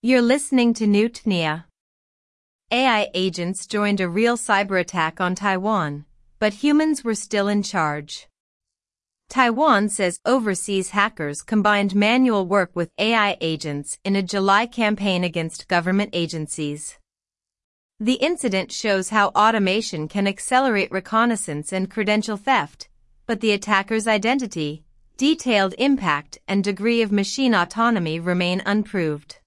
You're listening to Newtnia. AI agents joined a real cyber attack on Taiwan, but humans were still in charge. Taiwan says overseas hackers combined manual work with AI agents in a July campaign against government agencies. The incident shows how automation can accelerate reconnaissance and credential theft, but the attacker's identity, detailed impact, and degree of machine autonomy remain unproved.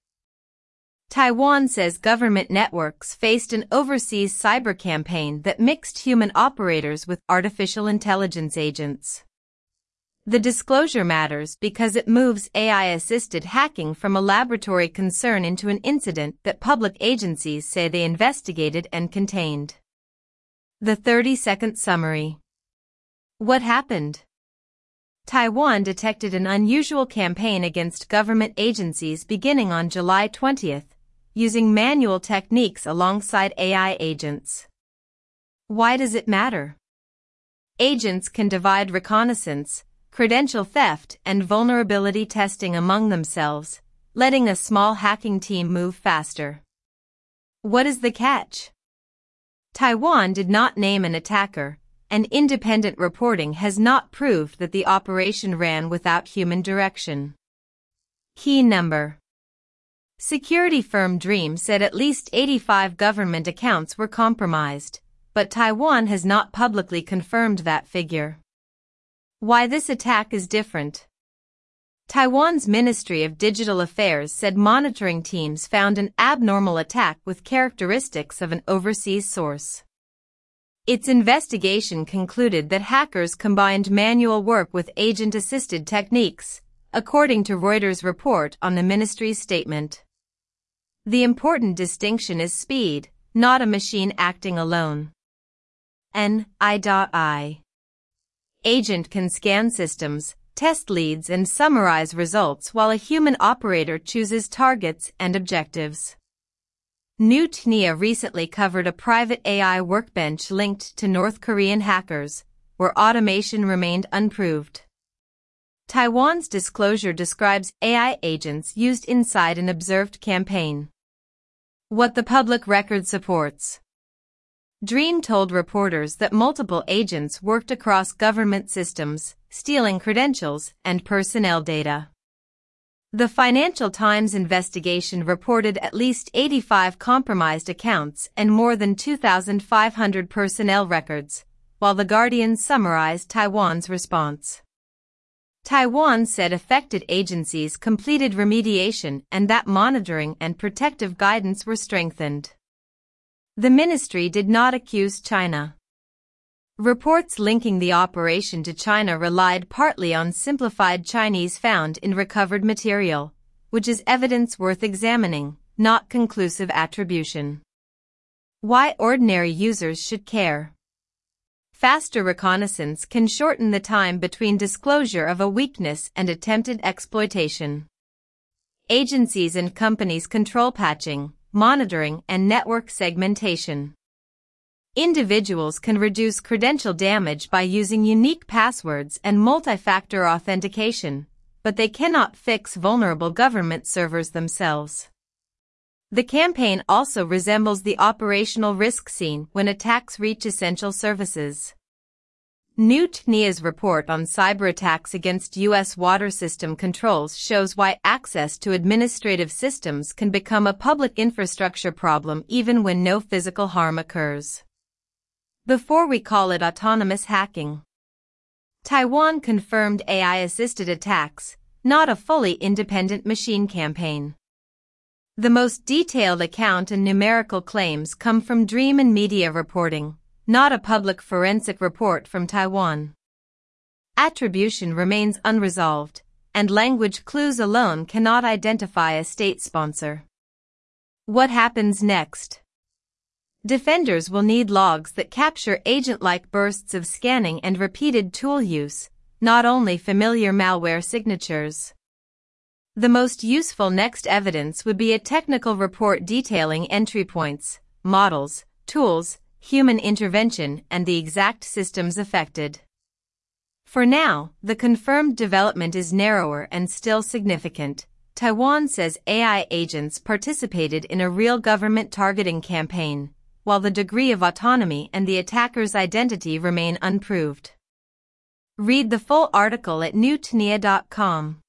Taiwan says government networks faced an overseas cyber campaign that mixed human operators with artificial intelligence agents. The disclosure matters because it moves AI-assisted hacking from a laboratory concern into an incident that public agencies say they investigated and contained. The 30-second summary. What happened? Taiwan detected an unusual campaign against government agencies beginning on July 20, using manual techniques alongside AI agents. Why does it matter? Agents can divide reconnaissance, credential theft, and vulnerability testing among themselves, letting a small hacking team move faster. What is the catch? Taiwan did not name an attacker, and independent reporting has not proved that the operation ran without human direction. Key number. Security firm Dream said at least 85 government accounts were compromised, but Taiwan has not publicly confirmed that figure. Why this attack is different? Taiwan's Ministry of Digital Affairs said monitoring teams found an abnormal attack with characteristics of an overseas source. Its investigation concluded that hackers combined manual work with agent-assisted techniques, according to Reuters' report on the ministry's statement. The important distinction is speed, not a machine acting alone. N.I. Agent can scan systems, test leads, and summarize results while a human operator chooses targets and objectives. Newtnia recently covered a private AI workbench linked to North Korean hackers, where automation remained unproved. Taiwan's disclosure describes AI agents used inside an observed campaign. What the public record supports. Dream told reporters that multiple agents worked across government systems, stealing credentials and personnel data. The Financial Times investigation reported at least 85 compromised accounts and more than 2,500 personnel records, while The Guardian summarized Taiwan's response. Taiwan said affected agencies completed remediation and that monitoring and protective guidance were strengthened. The ministry did not accuse China. Reports linking the operation to China relied partly on simplified Chinese found in recovered material, which is evidence worth examining, not conclusive attribution. Why ordinary users should care. Faster reconnaissance can shorten the time between disclosure of a weakness and attempted exploitation. Agencies and companies control patching, monitoring, and network segmentation. Individuals can reduce credential damage by using unique passwords and multi-factor authentication, but they cannot fix vulnerable government servers themselves. The campaign also resembles the operational risk seen when attacks reach essential services. Newtnia's report on cyber attacks against U.S. water system controls shows why access to administrative systems can become a public infrastructure problem even when no physical harm occurs. Before we call it autonomous hacking. Taiwan confirmed AI-assisted attacks, not a fully independent machine campaign. The most detailed account and numerical claims come from Dream and media reporting, not a public forensic report from Taiwan. Attribution remains unresolved, and language clues alone cannot identify a state sponsor. What happens next? Defenders will need logs that capture agent-like bursts of scanning and repeated tool use, not only familiar malware signatures. The most useful next evidence would be a technical report detailing entry points, models, tools, human intervention, and the exact systems affected. For now, the confirmed development is narrower and still significant. Taiwan says AI agents participated in a real government targeting campaign, while the degree of autonomy and the attacker's identity remain unproved. Read the full article at newtnia.com.